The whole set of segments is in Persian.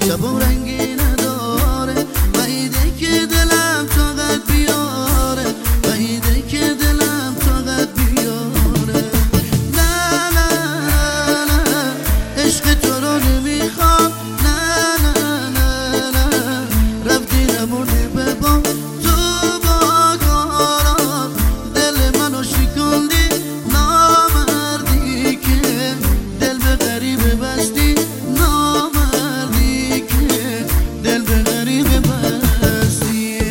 شبم رنگی نداره بعیده که دلم طاقت بیاره بعیده که دلم طاقت بیاره نه نه نه عشق تو رو نمیخوام نه نه نه نه رفتی نمونی به بام تو با کارات دل منو شکندی نامردی که دل به غریبه بستی نامردی که دل به غریبه بستی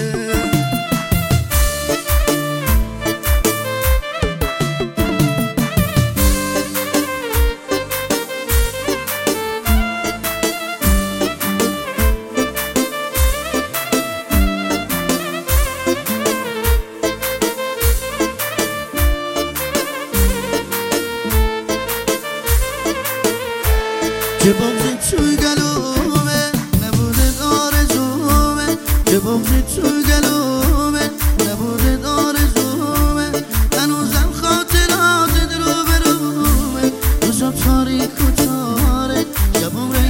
که بغض توی گلومه نبوده آرزومه که بغض توی گلومه نبوده آرزومه هنوزم خاطرات رو به رومه روزم تاریک و تاره شبم